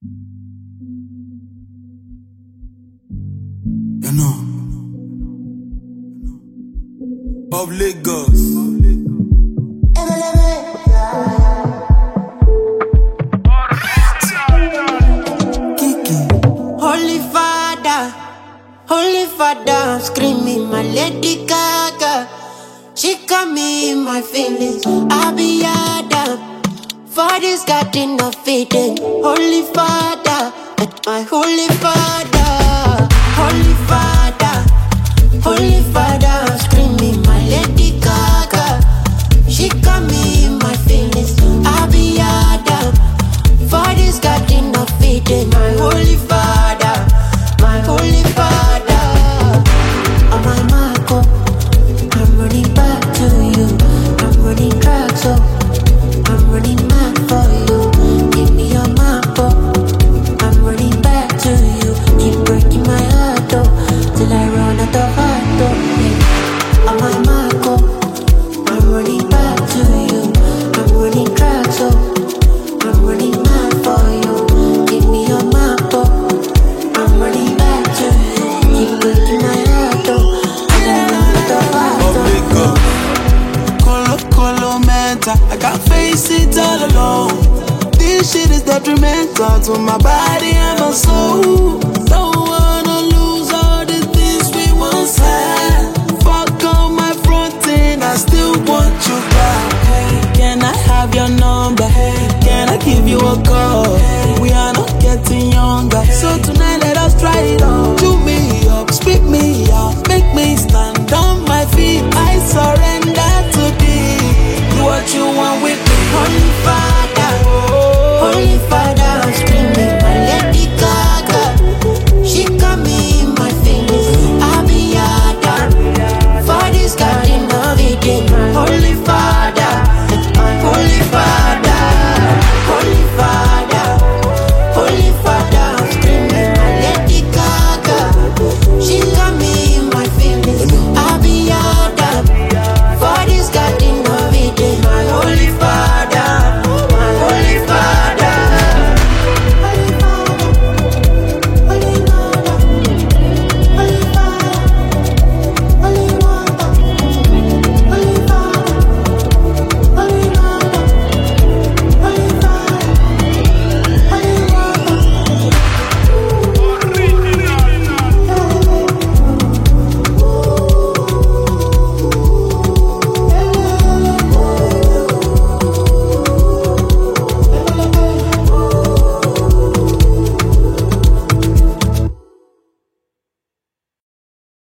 You know, of Lagos. Kiki. Holy Father, I'm screaming my Lady Gaga. She got me in my feelings. I be Adam. Father's got enough feeding. Holy Father, my Holy Father, Holy Father, Holy Father, I'm screaming my Lady Gaga. She got me in my feelings. I be Adam. Father's got enough feeding. My Holy Father, my Holy Father. On my Marco, I'm running back to you. I'm running back, so I'm running mad for you. Give me your marco. I'm running back to you. Keep breaking my heart, though, till I run out of heart, though. Yeah. On my Marco, I'm running back to you. I'm running back, so I'm running mad for you. Give me your marco. I'm running back to you. Keep breaking my heart, though, till I run out of heart, though. Colo mental, I can't face it all alone. This shit is detrimental to my body and my soul. Don't wanna lose all the things we once had. Fuck on my front end, I still want you back. Hey, can I have your number? Hey, can I give you a call?